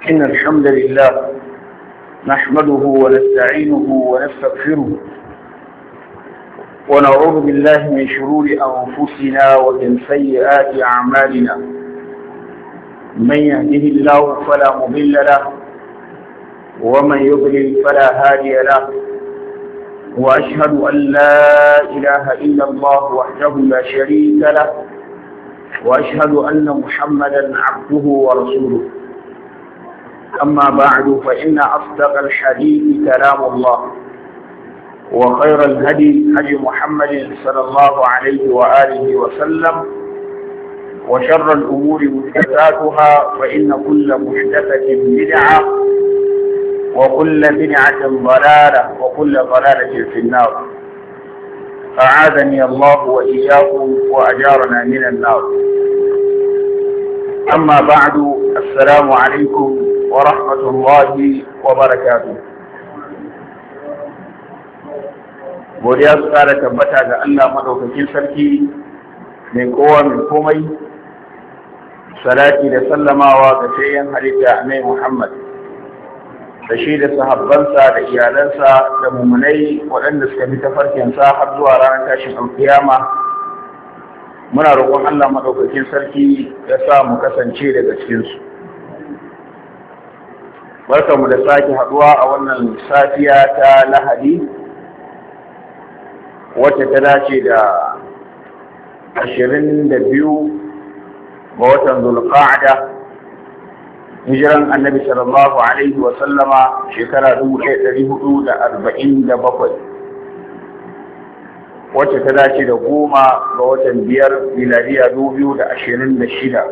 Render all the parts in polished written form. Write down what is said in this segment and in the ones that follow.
إن الحمد لله نحمده ونستعينه ونستغفره ونعوذ بالله من شرور أنفسنا ومن سيئات أعمالنا. من يهده الله فلا مضل له ومن يضلل فلا هادي له، وأشهد أن لا إله إلا الله وحده لا شريك له، وأشهد أن محمدا عبده ورسوله. أما بعد، فإن أصدق الحديث كلام الله، وخير الهدي هدي محمد صلى الله عليه وآله وسلم، وشر الأمور محدثاتها، فإن كل محدثة بدعة، وكل بدعة ضلالة، وكل ضلالة في النار. أعاذني الله وإياكم وأجارنا من النار. أما بعد، السلام عليكم ورحمة الله وبركاته. godiya su kara tabbata ga Allah madaukakin sarki mai kowa mai komai, salati da sallamawa ga sayyan halitta Annabi Muhammad da shi da sahabbansa da iyalansa da mumunai waɗanda suka bi tafarkinsa har zuwa ranar tashin alkiyama. Muna roƙon Allah madaukakin sarki ya sa mu kasance daga cikinsu. Barkanmu da sake haɗuwa a wannan safiya ta Lahadi, wacce ta dace da 22 ga watan Zulqa'ada, hijiran Annabi sallallahu alaihi wa sallama shekara 1447, wacce ta dace da 10 ga watan 5 miladiya 2026.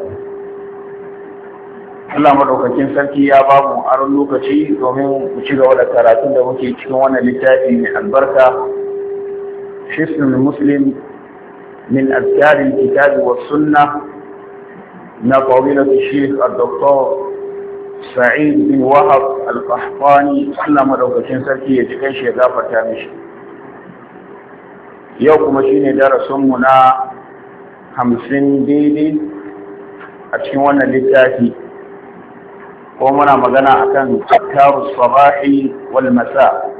Allah madaukakin sarki ya ba mu aron lokaci domin mu ci gaba da karatun da muke cikin wannan littafi mai albarka, حسن المسلم من أذكار الكتاب والسنة، فضيلة الشيخ الدكتور سعيد بن وهب القحطاني. الله مدوكتين سركي يجكن شيء غافر تامش. يوم مشيني درسمنا 50 daidai a cikin wannan littafi, ko muna magana akan azkarus sabahi wal masa.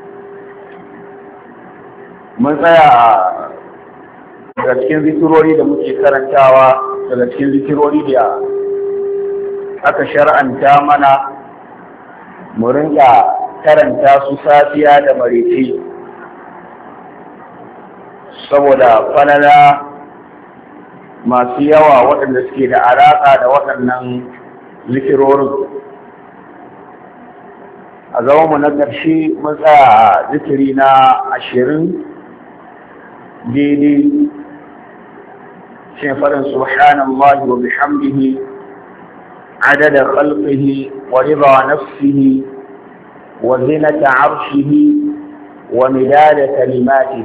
Mun tsaya daga cikin zikirori da muke karantawa, daga cikin zikirori da aka shar'anta mana mu rinka karanta su safiya da maraice, saboda falala masu yawa waɗanda suke da alaƙa da waɗannan zikirorin. A zamanmu na ƙarshe mun tsaya a zikiri na 20 daidai, shi faɗin subhanallahi wa bihamdihi adada khalqihi wa rida nafsihi wa zinata arshihi wa midada kalimatihi,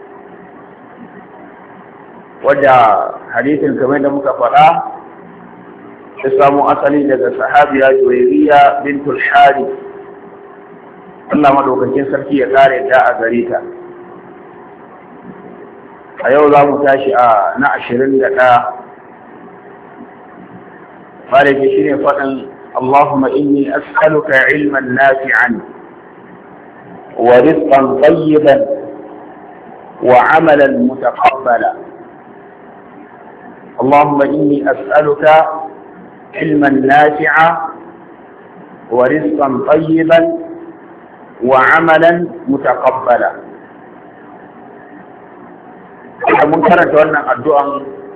wadda hadithin kamar da muka faɗa ya samu asali daga sahabiya Juwayriya bintul Harith, Allah madaukakin sarki ya kare ta a gare ta. A yau za mu tashi a na 21. Fariki shi ne faɗin Allahumma inni as'aluka ilman nafi'an wa rizqan tayyiban wa amalan mutaqabbala. Allahumma inni as'aluka ilman nafi'an wa rizqan tayyiban wa amalan mutaqabbala. Mun karanta wannan addu'an,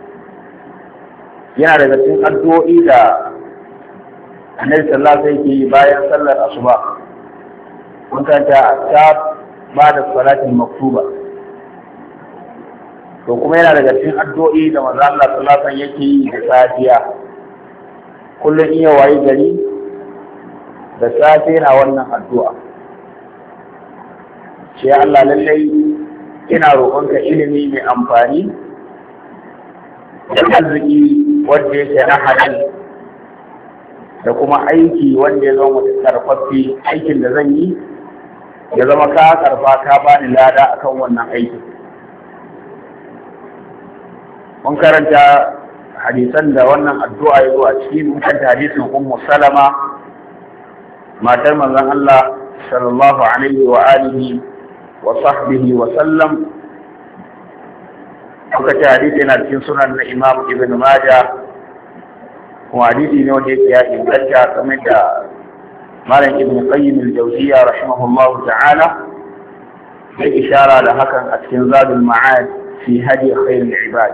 yana daga cikin addu'o'i da Annabi sallallahu alaihi wasallam yake bayan sallar asuba. Mun karanta ta ba'da salatin maktuba. To kuma yana daga cikin addu'o'i da manzo Allah sallallahu alaihi wasallam yake yi da safiya. Kullum iya wayi gari da safe yana wannan addu'a. Sai Allah lallai ina roƙonka ilimi mai amfani da arziki wanda yake na halal, da kuma aiki wanda ya zama karfaffe, aikin da zan yi ya zama ka karfa ka bani lada akan wannan aikin. Mun karanta hadisan da wannan addu'a ya zo a cikin, mun karanta hadisin Ummu Salama matar manzon Allah sallallahu alaihi wa alihi wa sahbihi wa sallam. Kuka ce hadisi yana cikin sunan na Imam Ibn Majah, kuma hadisi ne wanda yake ya inganta kamar da Malam Ibn Qayyim al-Jawziyya rahimahullahu ta'ala ya ishara da hakan a cikin Zadul Ma'ad fi hadi khairul ibad.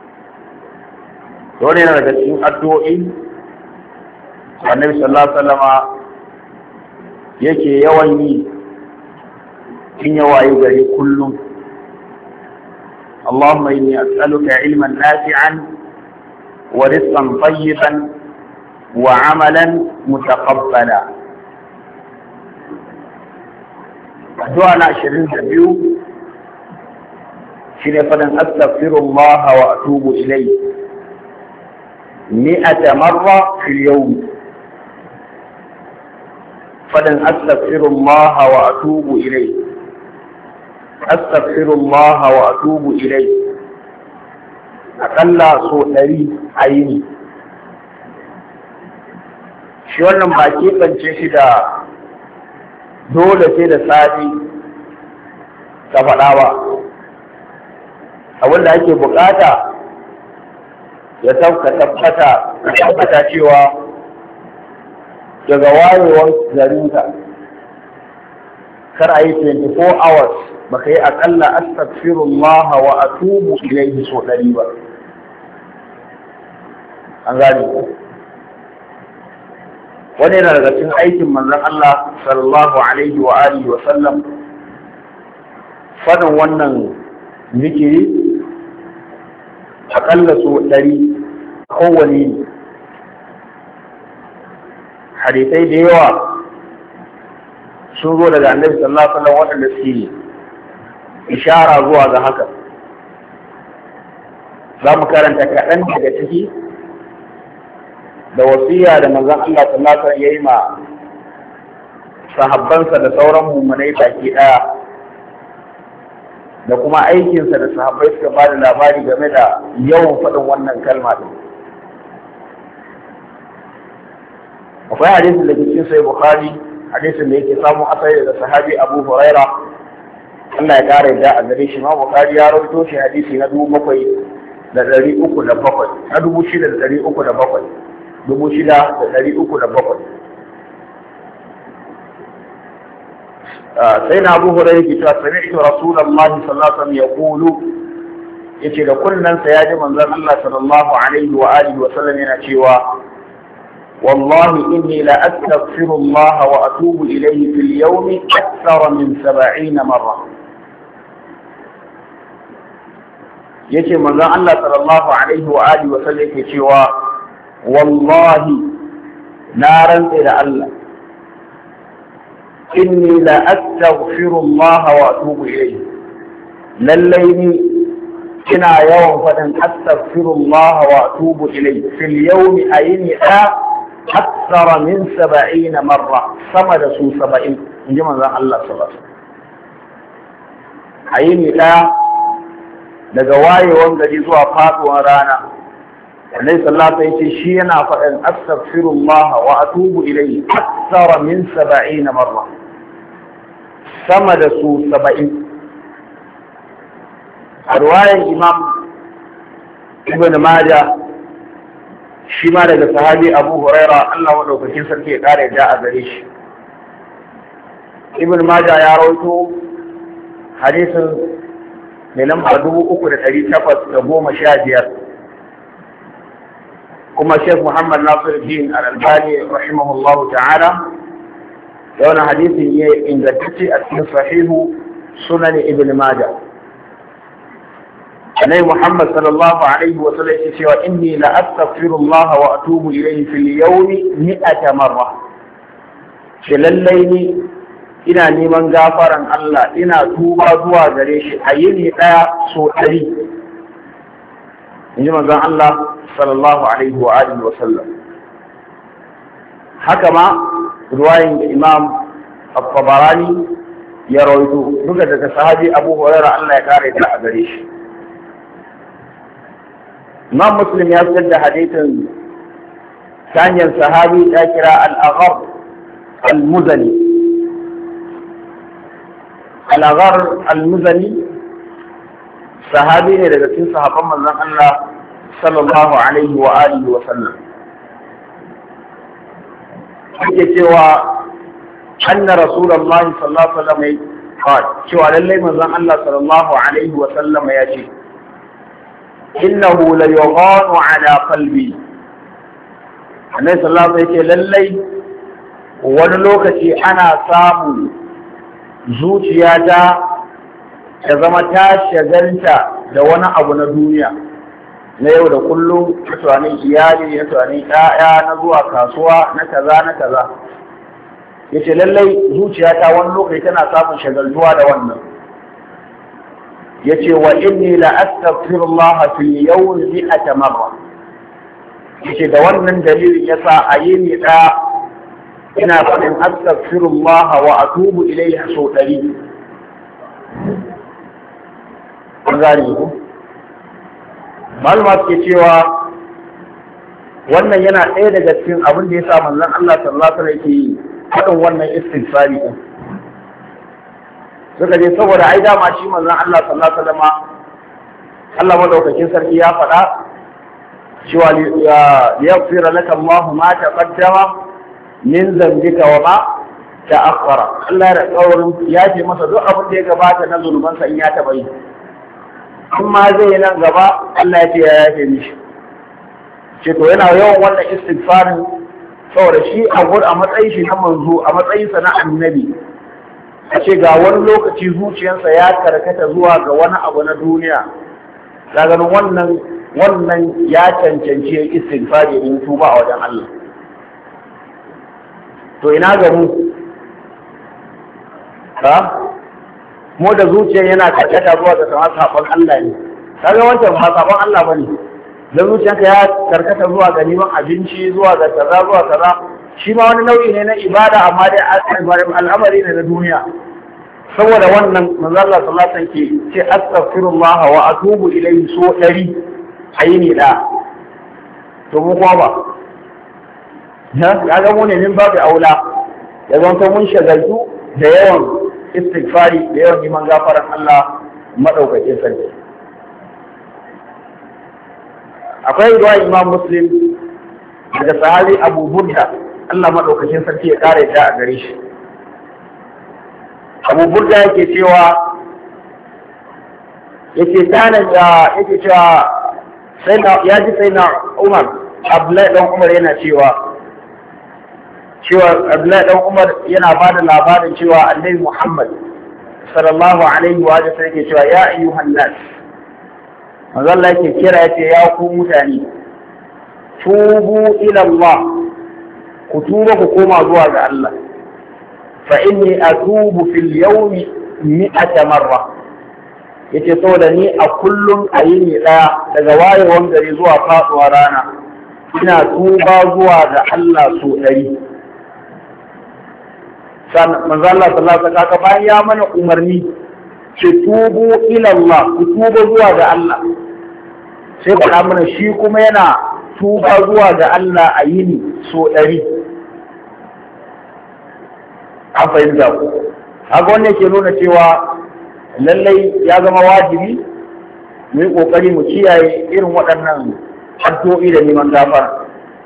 Dole ne daga cikin addu'o'i Annabi sallallahu alaihi wasallama yake yawan yi in yawaye gari kullum. Allahumma inni as'aluka ilman nafi'an wa rizqan tayyiban wa 'amalan mutaqabbala. Addu'a na 22 shine fadan astaghfirullah wa atubu ilayhi 100 marra fil yawm. Fadan astaghfirullah wa atubu ilayhi, astaghfirullah wa atubu ilayhi akalla so 100 a yini. Shi wannan ba keɓance shi da dole sai da safi ka faɗa ba. Abin da ake bukata ya tabbata cewa daga wayewar garinka kar a yi 24 hours baka yi aƙalla astaghfirullah wa atubu ilayhi so 100 ba. An gane ku. Wani yana daga cikin aikin manzon Allah sallallahu alaihi wa alihi wa sallam fadin wannan zikiri aƙalla so 100 kowane. Hadisai da yawa sun zo daga Annabi sallallahu alaihi wa sallam waɗanda suke ishara zuwa ga haka. Za mu karanta kaɗan daga ciki da wasiya da manzon Allah sallallahu alaihi wasallam yayi ma sahabbansa da sauran mummunai baki daya, da kuma aikinsa da sahabbai suka ba da labari game da yawan faɗin wannan kalma din. Akwai hadisin da ke cikin Sahih Bukhari, hadisin da yake samun asali da sahabi Abu Huraira, Allah ya kare da a gare shi. Ma Bukhari ya rawaito shi hadisi na 7,307 na 6,307 6,307. sai na Abu Hurairah ke cewa sami'tu Rasulullahi sallallahu alaihi wasallam yaqulu, yace da kunnan sa ya ji manzon Allah sallallahu alaihi wa alihi wa sallam yana cewa wallahi inni la astaghfirullah wa atubu ilayhi fil yawmi akthara min 70 marra. Yace manzon Allah sallallahu alaihi wa alihi wa sallam yake cewa wallahi na rantse da Allah inni la astaghfirullah wa atubu ilayhi, lallai ni ina yawan faɗin astaghfirullah wa atubu ilayhi fil yawmi ayni akthara min 70 marra, sama da su 70, inji manzon Allah sallallahu alaihi wasallam. Ayni daga wayewan gari zuwa faduwar rana, Annabi sallallahu alaihi wasallam shi yana faɗin astaghfirullah wa atubu ilayhi akthara min 70 marra, sama da su 70. A riwayar Imam Ibn Majah shi ma daga sahabi Abu Huraira, Allah madaukakin sarki ya kare da a gare shi. Ibn Majah ya rawaito hadisin mai lamba 3,815, kuma Sheikh Muhammad Nasiruddin Al-Albani rahimahullahu ta'ala da wani hadisin ya ingantacce a cikin sahihu sunan Ibn Majah. Annabi Muhammad sallallahu alaihi wa sallam yake cewa inni la astaghfirullah wa atubu ilayhi fil yawmi 100 marra. Ce lallai ni ina neman gafaran Allah, ina tuba zuwa gare shi a yini daya so 100. Inji manzon Allah sallallahu alaihi wa alihi wa sallam. Haka ma ruwayin da Imam At-Tabarani ya rawaito duka daga sahabi Abu Hurairah, Allah ya kare ta a gare shi. Imam Muslim ya fitar da hadisin ta hanyar sahabi ya kira Al-Agharr al-Muzani. Al-Aghar al-Muzani sahabi ne daga cikin sahabban manzon Allah sallallahu alaihi wa alihi wa sallam. Yake cewa anna Rasulullahi sallallahu alaihi wa sallam cewa lallai manzon Allah sallallahu alaihi wa sallam ya ce innahu la yughanu ala qalbi. Annabi sallallahu alaihi wa sallam lallai wani lokaci ana samu zuciyata ta zama ta shagalta da wani abu na duniya na yau da kullum, na tunanin iyali, na tunanin ƴaƴa, na zuwa kasuwa, na kaza. Yace lallai zuciyata wani lokaci tana samun shagaltuwa da wannan. Yace wa inni la astaghfirullah fi yawmi 100 marra. Yace da wannan dalilin yasa a yini da ina faɗin astaghfirullah wa atubu ilayhi sau 100. An gane ku? Malama suke cewa wannan yana ɗaya daga cikin abin da ya sa manzon Allah sallallahu alaihi wasallam yake faɗin wannan istighfari din. Suka je saboda ai dama shi manzon Allah sallallahu alaihi wasallam Allah madaukakin sarki ya faɗa cewa liyaghfira laka Allahu ma taqaddama min dhanbika wa ma ta'akhkhara. Allah ya alƙawarin ya ce masa duk abin da ya gabata na zunubansa in ya taɓa yi. Amma zai nan gaba Allah ya ce ya yafe mishi. Ce to yana yawan wannan istighfarin saboda shi a matsayin shi na manzo, a matsayinsa na annabi, a ce ga wani lokaci zuciyarsa ya karkata zuwa ga wani abu na duniya, ga ganin wannan ya cancanci istighfari in tuba a wajen Allah. To ina ga mu? Mu da zuciya yana karkata zuwa ga sama sabon Allah ne. Kaga wancan ba sabon Allah bane. Dan zuciyanka ya karkata zuwa ga neman abinci, zuwa ga kaza. Shi ma wani nau'i ne na ibada amma dai al'amari ne na duniya. Saboda wannan manzo Allah sallallahu alaihi wasallam ke ce astaghfirullah wa atubu ilayhi so 100 ayini da. To mu kuma ba. Ya ga mu ne min babu aula. Ya zanto mun shagaltu da yawan istighfari da yawan neman gafaran Allah madaukakin sarki. Akwai riwaya Imam Muslim daga sahabi Abu Burda, Allah madaukakin sarki ya kare ta a gare shi. Abu Burda yake cewa ya ji sai na Umar, Abdullahi dan Umar yana cewa Abdullahi dan Umar yana ba da labarin cewa Annabi Muhammad sallallahu alaihi wa sallam yake cewa ya ayyuhan nas, manzo Allah yake kira yace ya ku mutane, tubu ila Allah, ku tuba ku koma zuwa ga Allah. Fa inni atubu fil yawmi 100 marra. Yace saboda ni a kullum a yini daya daga wayewar gari zuwa faduwar rana ina tuba zuwa ga Allah so 100. Manzo Allah sallallahu alaihi wasallam bayan ya mana umarni ce tubu ila Allah, ku tuba zuwa ga Allah, sai faɗa mana shi kuma yana tuba zuwa ga Allah a yini so 100. An fahimta ku. Haka wannan ke nuna cewa lallai ya zama wajibi mu yi ƙoƙari mu kiyaye irin waɗannan addu'o'i da neman gafara.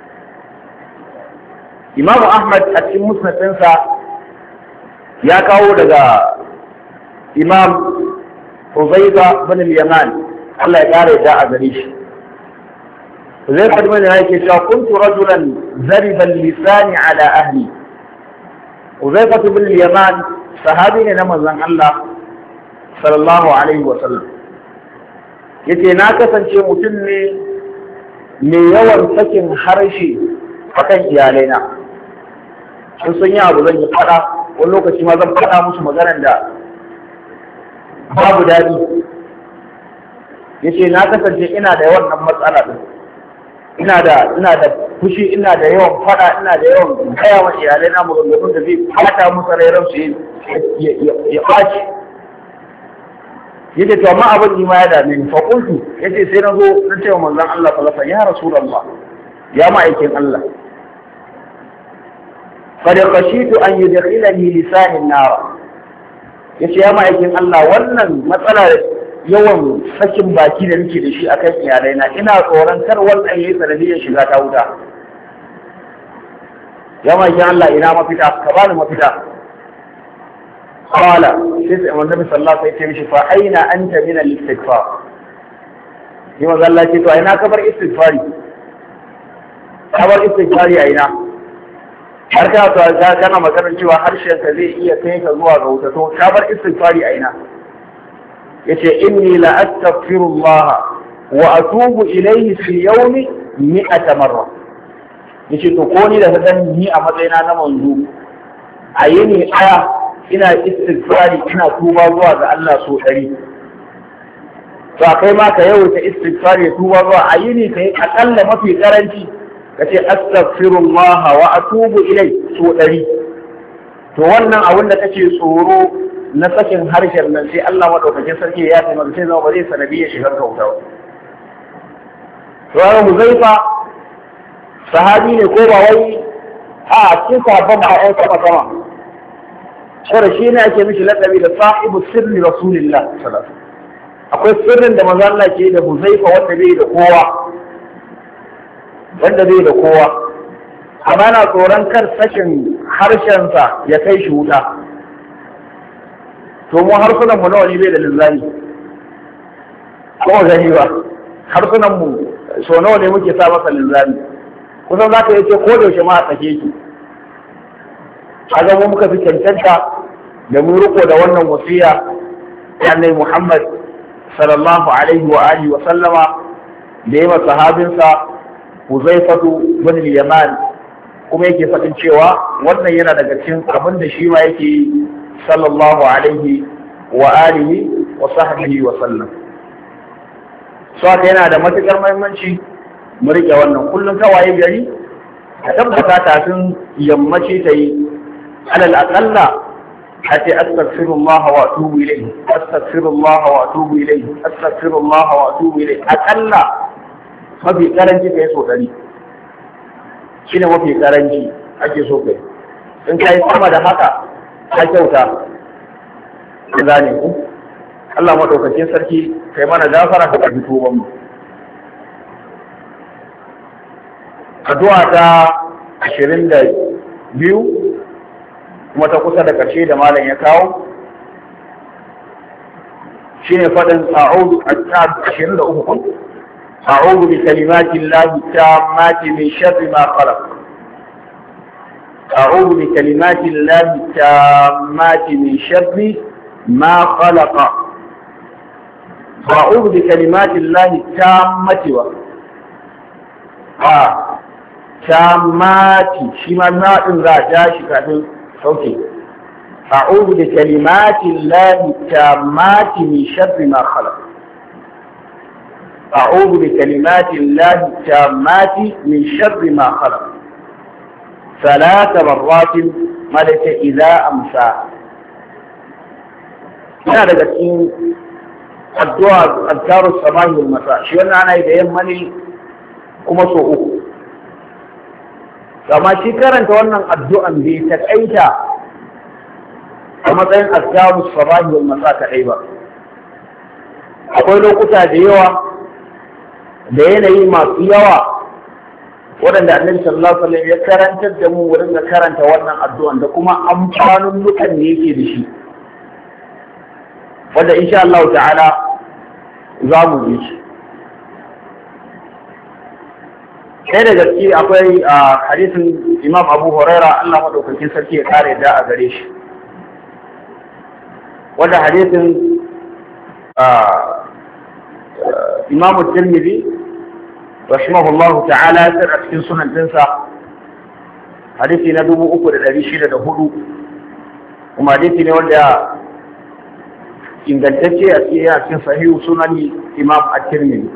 Imam Ahmad a cikin musnadinsa ya kawo daga Imam Huzaifa bin al-Yaman, Allah ya ƙara da a gare shi. Huzaifa bin al-Yaman yake cewa kuntu rajulan zariban lisani ala ahli. Huzaifa bin al-Yaman sahabi ne na manzon Allah sallallahu alaihi wa sallam. Yace na kasance mutum ne mai yawan sakin harshe akan iyalaina. Sun yi abu zan yi fada, wani lokaci ma zan faɗa musu maganar da babu daɗi. Yace na kasance ina da wannan matsala din. Ina da fushi, ina da yawan faɗa, ina da yawan gaya wa iyalai na maganganun da zai fata musu rairan su ya ɓaci. Yace to amma abin ni ma ya dame ni, fa qultu, yace sai na zo na ce wa manzon Allah sallallahu alaihi wasallam, ya Rasulullah, ya ma'aikin Allah, qad khashitu an yudkhilani lisanin nar. Yace ya ma'aikin Allah, wannan matsalar yawan sakin baki da nake da shi akan iyalaina, ina tsoron kar wannan yayi sanadiyar shiga ta wuta. Ya ma'aikin Allah, ina mafita, ka bani mafita. Qala, sai annabi sallallahu alaihi wasallam ya ce fa aina anta min al-istighfar. Yi maza Allah ce to a ina kabar istighfari, kabar istighfari a ina, har kana maganar cewa harshen ka zai iya kai ka zuwa ga wuta, to kabar istighfari a ina. Yace inni la astaghfirullah wa atubu ilayhi fi yawmi 100 marra. Yace to ko ni da sadan ni a matsayina na manzo a yini aya ina istighfari, ina tuba zuwa ga Allah so 100. To kai ma ka yawaita istighfar ya tuba zuwa a yini kai akalla mafi karanci kace astaghfirullah wa atubu ilai so 100. To wannan abin da kake tsoro na sakin harshen nan sai Allah madaukakin sarki ya yi maka sai zama ba zai sanadi ya shiga kauta ba. To Huzaifa sahabi ne ko ba wai a cikin sabon ba ai sama. Shi ne ake mishi laqabi da sahibu sirri rasulillah sallallahu alaihi wasallam. Akwai sirrin da manzo Allah ke da Huzaifa wanda bai da kowa amma na tsoron kar sakin harshensa ya kai shi wuta. To mu harsunan mu nawa ne bai da linzami ko gani ba, harsunan mu so nawa ne muke sa masa linzami, kusan za ka yi ce ko da yaushe ma a sake ki. Kaga mu muka fi cancanta da mu riko da wannan wasiya ta Annabi Muhammad sallallahu alaihi wa alihi wa sallama da yawa sahabinsa Huzaifatu bin al-Yaman, kuma yake faɗin cewa wannan yana daga cikin abin da shi ma yake sallallahu alaihi wa alihi wa sahbihi wa sallam. So haka yana da matukar muhimmanci mu rike wannan kullum waye gari ka tabbata kafin yammaci ta yi alal aqalla حتى أستغفر الله وأتوب إليه أستغفر الله وأتوب إليه أستغفر الله وأتوب إليه أقل ما في كرنجي في سوء دليل شنو ما في كرنجي أجي سوء إن كان يسمى ده هكا حيثوتا ذلك Allah madaukakin sarki kai mana gafara ka karbi tuban mu. Addu'a ta 22 kuma ta kusa da ƙarshe da malam ya kawo shine fadin a'udhu at-23 a'udhu bi kalimati llahi tammati min sharri ma khalaq a'udhu bi kalimati llahi tammati min sharri ma khalaq a'udhu bi kalimati llahi tammati wa tammati shi ma na din za ta shi kafin sauke a'udhu bi kalimati llahi tammati min sharri ma khalaq a'udhu bi kalimati llahi tammati min sharri ma khalaq ثلاث مرات ملك إذا أمسى. yana daga cikin addu'a azkaru sabahi wal masa shi wannan ana yi da yammani kuma so uku. Amma shi karanta wannan addu'an bai takaita a matsayin azkaru sabahi wal masa kadai ba. Akwai lokuta da yawa da yanayi masu yawa waɗanda Annabi sallallahu alaihi wasallam ya karantar da mu wurin da karanta wannan addu'an da kuma amfanin lukan da yake da shi. Wanda insha Allah ta'ala za mu yi shi. Sai da gaske akwai hadisin Imam Abu Huraira Allah madaukakin sarki ya kare da a gare shi. Wanda hadisin Imam Tirmidhi rahimahullahu ta'ala ya a cikin sunan dinsa hadisi na 3604 kuma hadisi ne wanda ingantacce a cikin sahihu sunani Imam At-Tirmidhi.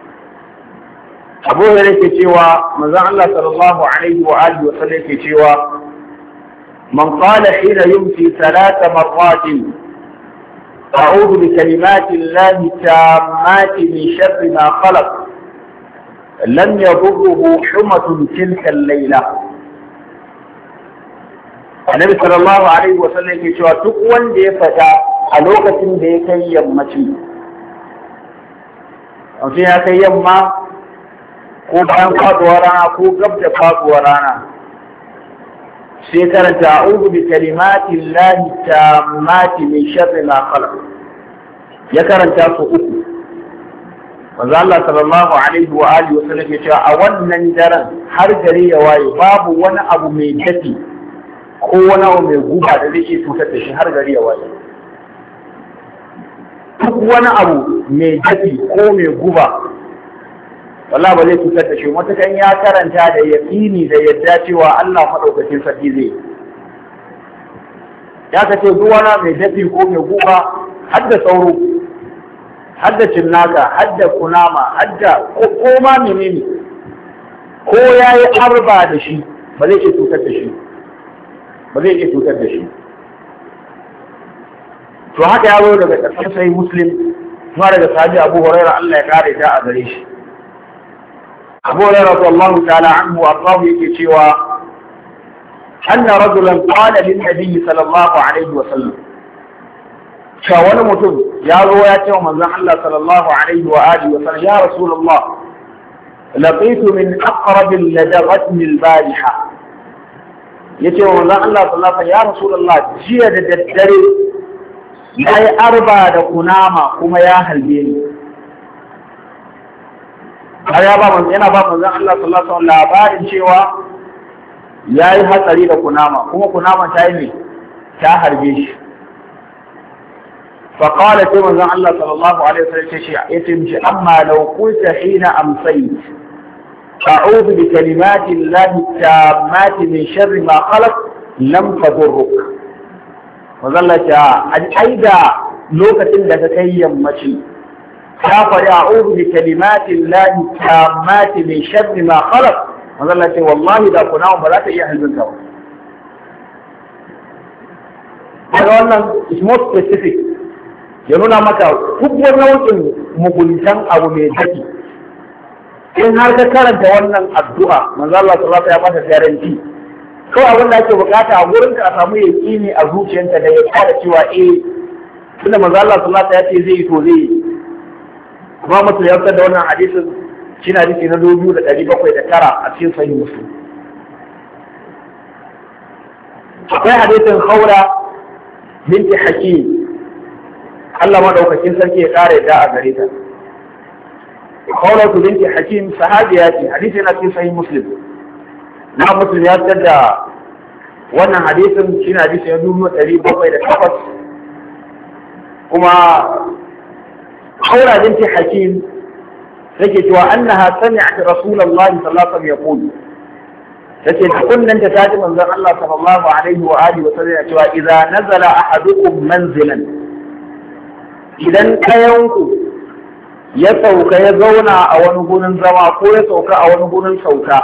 Abu Hurairah yake cewa manzon Allah sallallahu alaihi wa alihi wa sallam yake cewa man qala hina yumsi 3 marratin a'udhu bi kalimati llahi tammati min sharri ma khalaq lam yadurruhu humatun tilka al-layla Annabi sallallahu alaihi wa sallam yake cewa duk wanda ya fada a lokacin da ya kai yammaci, mutum ya kai yamma ko bayan faduwar rana ko gab da faduwar rana, sai karanta a'udhu bi kalimati llahi tammati min sharri ma khalaq, ya karanta su uku. Manzo Allah sallallahu alaihi wa alihi wa sallam ya ce a wannan daren har gari ya waye babu wani abu mai dafi ko wani abu mai guba da zai iya cutar da shi har gari ya waye. Duk wani abu mai dafi ko mai guba wallahi ba zai cutar da shi, matakan ya karanta da yaqini da yadda cewa Allah madaukakin sarki zai. Ya kace duk wani mai dafi ko mai guba har da sauro, hadda cinnaka, hadda kunama, hadda ko ma menene, ko yayi arba da shi ba zai iya cutar da shi, ba zai iya cutar da shi. To haka ya zo daga ƙarshen sai Muslim, kuma daga sahabi Abu Hurairah Allah ya kare ta a gare shi. Abu Hurairah radiyallahu ta'ala anhu ardahu yake cewa anna rajulan qala lin nabiy sallallahu alaihi wa sallam, cewa wani mutum ya zo ya ce wa manzon Allah sallallahu alaihi wa alihi wa sallam, ya Rasulullah, laqitu min aqrab ladaghatni al-bariha. Yace wa manzon Allah sallallahu alaihi wa sallam, ya Rasulullah, jiya da daddare yayi arba da kunama kuma ya halbe ni. Har yana ba manzon Allah sallallahu alaihi wa sallam labarin cewa yayi hatsari da kunama, kuma kunaman ta yi ne, ta harbe shi. فقال كما زن الله صلى الله عليه وسلم يتمشي أما لو قلت حين أمسيت أعوذ بكلمات الله التامات من شر ما خلق لم تضرك. وظل أيضا لوكة لك كي يمشي كافر أعوذ بكلمات الله التامات من شر ما خلق. وظل والله إذا كنا فلا تأيها البنكر. هذا is more specific. Ya nuna maka duk wani nau'in muguntan abu mai daɗi. In har ka karanta wannan addu'a, manzo Allah sallallahu alaihi wasallam ya mata garanti. Kawai abin da ake bukata a gurin ka a samu yaqini a zuciyarka da ya fara cewa tunda manzo Allah sallallahu alaihi wasallam ya ce zai yi to zai yi. Kuma mutum ya fitar da wannan hadisin shi na hadisi na 2709 a cikin sahih Muslim. Akwai hadisin Khawla binti Hakim, Allah madaukakin sarki ya kare da a gare ta. Khawlatu binti Hakim sahabiya ce, hadisi yana cikin sahih Muslim. Na Muslim ya fitar da wannan hadisin shine hadisi ya 708. Kuma Khawla binti Hakim take cewa annaha sami'at Rasulullahi sallallahu alaihi wasallam yaqul, take da kunnan ta taji manzon Allah sallallahu alaihi wa alihi wa sallam cewa idza nazala ahadukum manzilan, idan ɗayanku ya sauka ya zauna a wani gurin zama ko ya sauka a wani gurin sauka.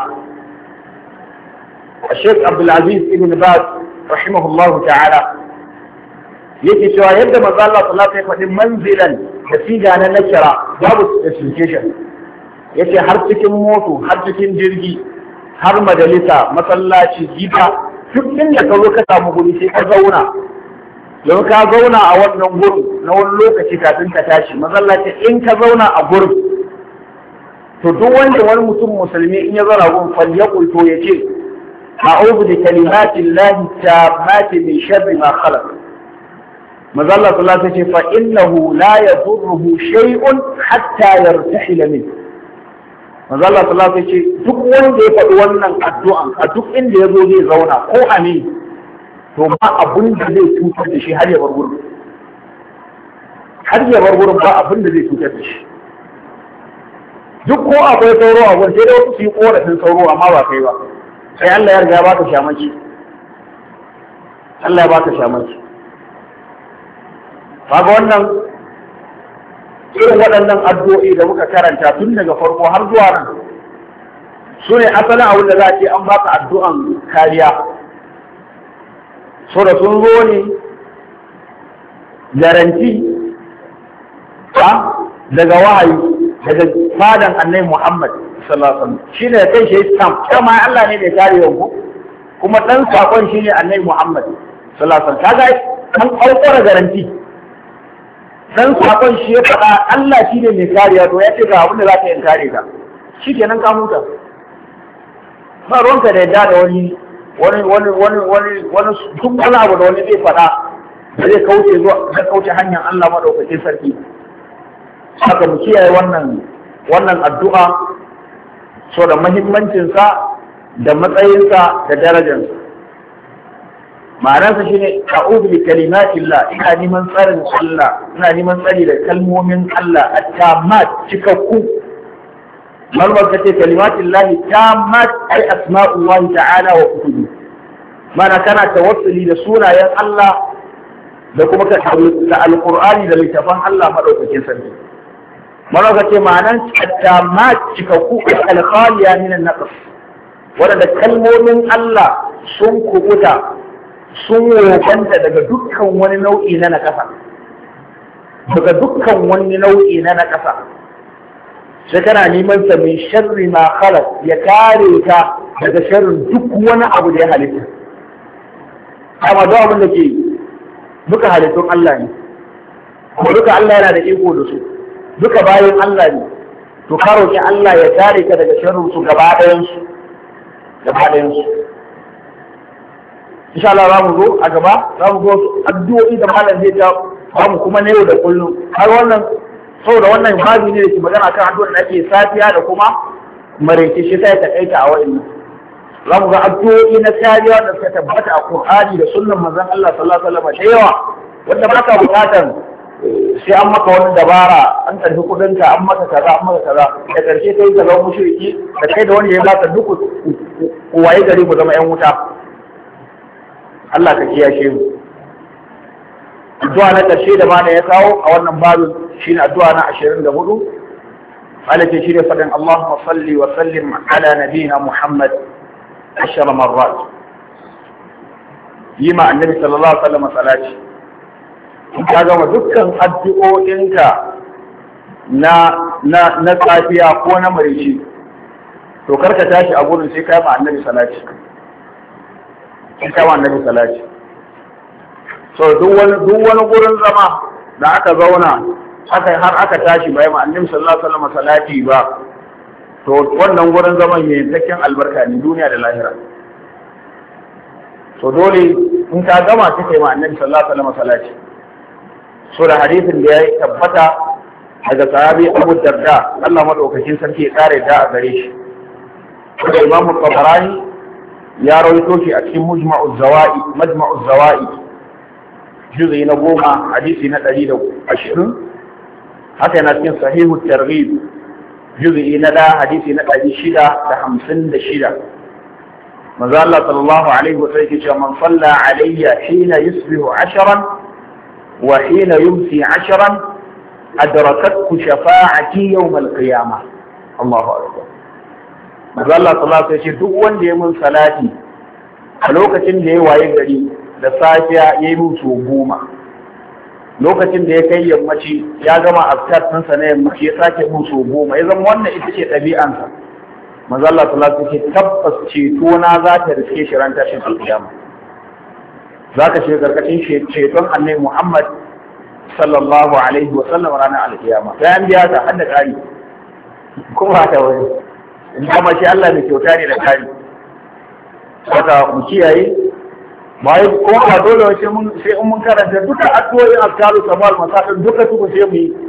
Sheikh Abdulaziz ibn Baz rahimahullahu ta'ala yake cewa yadda manzo Allah sallallahu alaihi wasallam ya faɗi manzilan da siga na nakira babu specification. Yace har cikin moto, har cikin jirgi, har majalisa, masallaci, gida, duk inda ka zo ka samu guri sai ka zauna. Yau ka zauna a wannan gurin na wani lokaci kafin ka tashi, masallaci in ka zauna a gurin, to duk wanda wani mutum musulmi in ya zauna gurin falyaqul, to yace a'udhu bi kalimati llahi tammati min sharri ma khalaq. Mazalla sallallahu alaihi wasallam fa innahu la yadurruhu shay'un hatta yartahila min. Mazalla sallallahu alaihi wasallam duk wanda ya faɗi wannan addu'an a duk inda ya zo zai zauna ko amin, to ba abin da zai cutar da shi har ya bar gurin. Har ya bar gurin ba abin da zai cutar da shi. Duk ko akwai sauro a gurin sai dai wasu su yi korafin sauro amma ba kai ba. Sai Allah ya riga ya baka shamaki. Allah ya baka shamaki. Kaga wannan irin waɗannan addu'o'i da muka karanta tun daga farko har zuwa nan su ne asalin abin da za a ce an baka addu'an kariya. So da sun zo ne garanti daga wahayi daga fadan Annabi Muhammad sallallahu alaihi wasallam, shine kai shi stamp, kama Allah ne da kare yanku kuma dan sakon shine Annabi Muhammad sallallahu alaihi wasallam. Kaga an aukara garanti. Dan sakon shi ya faɗa Allah shine mai kariya, to ya ce ga abin da za ka yi kare ka. Shikenan ka huta. Ba ruwanka da yadda da wani duk wani abu da wani zai faɗa da zai kauce hanyar Allah madaukakin sarki. Haka mu kiyaye wannan addu'a so da muhimmancinsa da matsayinsa da darajarsa. Ma'anarsa shine a'udhu bi kalimatillah, ina neman tsarin Allah, ina neman tsari da kalmomin Allah at-tammat cikakku. Malumar kace kalimatillah tammat ay asma'ullahi ta'ala wa kutubi. Mana kana tawassuli da sunayen Allah da kuma da alqur'ani da littafan Allah madaukakin sarki. Malumar kace ma'anar at-tammat cikakku al-khaliya min an-naqs. Wanda kalmomin Allah sun kubuta, sun wofanta daga dukkan wani nau'i na nakasa, daga dukkan wani nau'i na nakasa. Sai kana neman sa min sharri ma khalaq, ya kare ka daga sharrin duk wani abu da ya halitta. Amma duk abin da ke duka halittun Allah ne, kuma duka Allah yana da iko da su, duka bayan Allah ne. To ka roƙi Allah ya kare ka daga sharrin su gaba ɗayan su. Insha Allah za mu zo a gaba, za mu zo addu'o'i da malam zai ta ba mu kuma na yau da kullum. Har wannan saboda wannan babi ne da ke magana kan addu'ar da ake safiya da kuma maraice shi sai ta kaita a wa'annan. Za mu ga addu'o'i na kariya da suka tabbata a Qur'ani da sunnan manzon Allah sallallahu alaihi wasallam da yawa, wanda ba ka buƙatar sai an maka wani dabara, an karfi kuɗinka, an maka kaza, da ƙarshe kai ka zama mushriki, da kai da wanda ya baka duk waye gari ku zama 'yan wuta. Allah ka kiyashe mu. Addu'a na ƙarshe da mana ya kawo a wannan babin shine addu'a na 24. Allah ke shirye faɗin Allahumma salli wa sallim ala nabiyina Muhammad 10 marrat. Yi ma annabi sallallahu alaihi wasallam salati. In ka gama dukkan addu'o'inka na safiya ko na marici, to karka tashi a gurin sai kai ma annabi salati. Kama annabi salati. So duk wani gurin zama da aka zauna har aka tashi bai ma annabi sallallahu alaihi wasallam salati ba, to wannan gurin zaman yayin takken albarka ne duniya da lahira. So dole in ka gama kake ma annabi sallallahu alaihi wasallam salati. So da hadisin da ya tabbata daga sahabi Abu Darda, Allah madaukakin sarki ya kare da a gare shi. Da Imam Tabarani ya rawaito shi a cikin Majma'uz Zawaid juz'i na 10 hadisi na 120. Haka yana cikin Sahihut Targhib juz'i na 1 hadisi na 656. Manzo Allah sallallahu alaihi wa sallam yace man salla alayya hina yusbihu 10 wa hina yumsi 10 adrakathu shafa'ati yawm al-qiyamah. Allahu akbar. Manzo Allah sallallahu alaihi wasallam duk wanda ya mun salati a lokacin da ya waye gari da safiya ya yi musu 10, lokacin da ya kai yammaci ya gama azkar ɗinsa na yammaci ya sake musu 10, ya zama wannan ita ce ɗabi'ansa. Manzo Allah sallallahu alaihi wasallam tabbas ceto na za ta riske shi ran tashin alƙiyama. Za ka shiga karkashin ceton Annabi Muhammad sallallahu alaihi wasallam ranar alƙiyama. Sai an biya ta har da ƙari. Kuma ta wani. In kama shi Allah mai kyauta ne da kari. Saka mu kiyaye, bayan kuma ba dole sai in mun karanta duka addu'o'in azkaru sabal masakin duka tuku sai mu yi.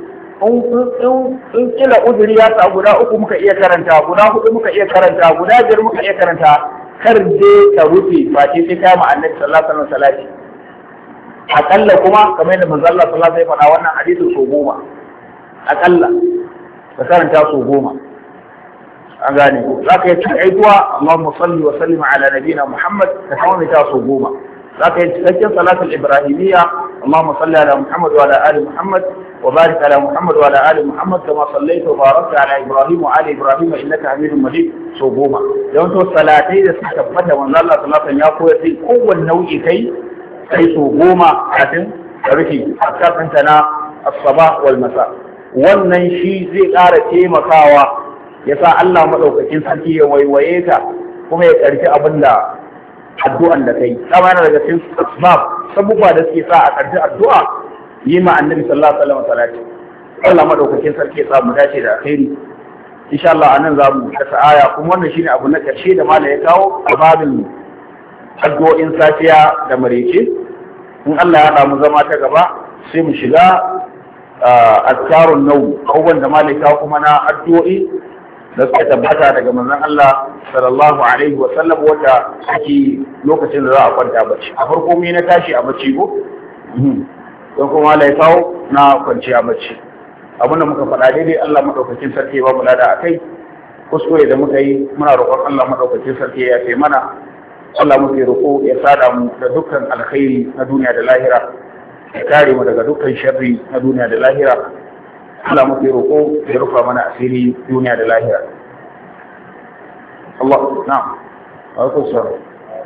In kila uzuri ya sa guda 3 muka iya karanta, guda 4 muka iya karanta, guda 5 muka iya karanta, kar dai ka rufe face sai kai ma Annabi sallallahu alaihi wasallam. Akalla kuma kamar yadda manzo Allah sallallahu alaihi wasallam ya faɗa wannan hadisin so 10. Akalla ka karanta so 10. An gane ko za ka yi aituwa Allahumma salli wa sallim ala nabiyina Muhammad ka kawo mai taso 10. Za ka yi cikakken salatul ibrahimiyya Allahumma salli ala Muhammad wa ala ali Muhammad wa barik ala Muhammad wa ala ali Muhammad kama sallaita wa barakta ala Ibrahim wa ali Ibrahim innaka Hamidum Majid so 10. Yawan to salatai da suka tabbata manzo Allah sallallahu alaihi wasallam ya koyar sai kowanne nau'i kai so 10 kafin ka rufe azkar na as-sabah wal masa. Wannan shi zai ƙara taimakawa ya sa Allah maɗaukakin sarki ya waiwaye ka kuma ya ƙarfi abin da addu'an da kai dama yana daga cikin asbab sabubba da suke sa a ƙarshe addu'a yi ma annabi sallallahu alaihi wasallam salati Allah madaukakin sarki ya sa mu dace da alkhairi insha Allah anan za mu kasa aya kuma wannan shine abu na ƙarshe da malai ya kawo a babin addu'o'in safiya da marece in Allah ya haɗa mu zama ta gaba sai mu shiga azkarun nau abubuwan da malai kawo kuma na addu'o'i da suka tabbata daga manzon Allah sallallahu alaihi wa sallam wata ake lokacin da za a kwanta bacci a farko me na tashi a bacci ko don kuma Allah ya kawo na kwanciya bacci abin da muka faɗa daidai Allah madaukakin sarki ba mu lada akai kuskure da muka yi muna roƙon Allah madaukakin sarki ya kai mana Allah muke roƙo ya sada mu da dukkan alkhairi na duniya da lahira ya kare mu daga dukkan sharri na duniya da lahira Allah muke roƙo ya rufa mana asiri duniya da lahira. Allah, na'am. Alaikum salam.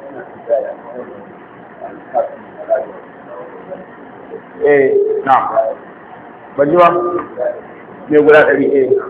Na'am. Bajiwa? Me guda ɗari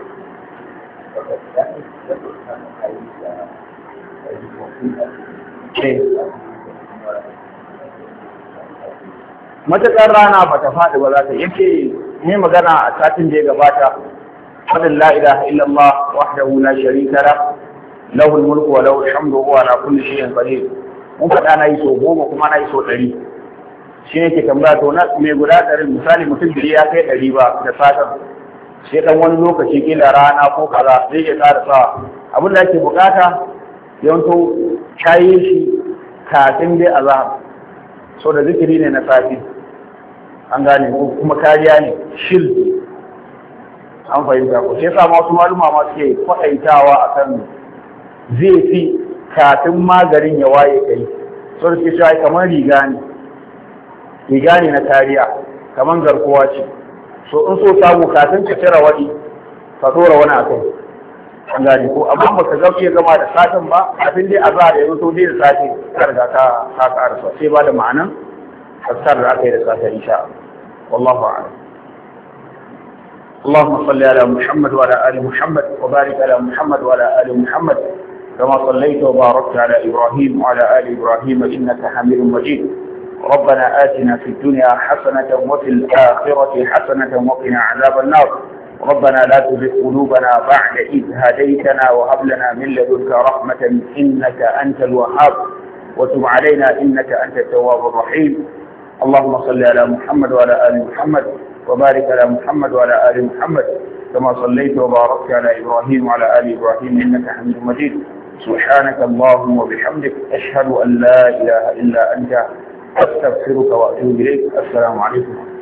matuƙar rana ba ta faɗi ba za ta yake ne magana a satin da ya gabata fadin la ilaha illallah wahdahu la sharika la lahul mulku wa lahul hamdu wa huwa ala kulli shay'in qadir mun faɗa na yi so 10 kuma na yi so 100 shi ne ke tambaya to na me guda 100 misali mutum biri ya kai 100 ba da satan sai dan wani lokaci kila rana ko kaza zai iya ƙara sawa abin da ake bukata yawanto kayi shi kafin dai azhar so da zikiri ne na safi an gane ko kuma kariya ne shield an fahimta ko sai sa wasu maluma ma suke kwaɗaitawa akan zai fi kafin magarin ya waye kai so da suke cewa kamar riga ne na kariya kamar garkuwa ce so in so samu kafin ka cire wani ka dora wani a kai an gane ko amma baka ga iya gama da satin ba kafin dai azhar ya zo dai da sati ka riga ka karasa sai ba da ma'anan fasar da aka yi da satin insha Allah والله أعلم. اللهم صل على محمد وعلى آل محمد وبارك على محمد وعلى آل محمد كما صليت وباركت على إبراهيم وعلى آل إبراهيم إنك حميد مجيد. ربنا آتنا في الدنيا حسنة وفي الآخرة حسنة وقنا عذاب النار. ربنا لا تزغ قلوبنا بعد إذ هديتنا وهب لنا من لدنك رحمة إنك أنت الوهاب وتب علينا إنك أنت التواب الرحيم. اللهم صل على محمد وعلى آل محمد وبارك على محمد وعلى آل محمد كما صليت وباركت على إبراهيم وعلى آل إبراهيم إنك حميد مجيد. سبحانك اللهم وبحمدك أشهد أن لا إله إلا أنت أستغفرك وأتوب إليك. السلام عليكم.